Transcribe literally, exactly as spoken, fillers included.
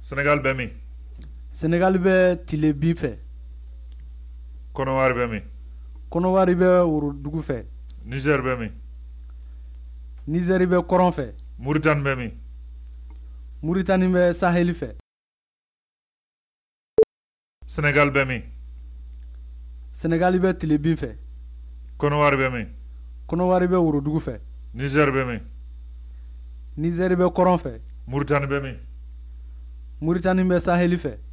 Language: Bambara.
Sénégal bɛ min? Sénégal bɛ Tilebin fɛ. Kɔnɔwari bɛ min? Kɔnɔwari bɛ Worodugu fɛ. Niger bɛ min? Niger bɛ Kɔrɔn fɛ. Mauritanie bɛ min? Mauritanie bɛ Sahel fɛ. Sénégal bɛ min? Sénégal bɛ Tilebin fɛ. Kɔnɔwari bɛ min? Kɔnɔwari bɛ Worodugu fɛ. Niger bɛ min? Niger bɛ Kɔrɔn fɛ. Mauritanie bɛ min? Mauritanie bɛ Sahel fɛ.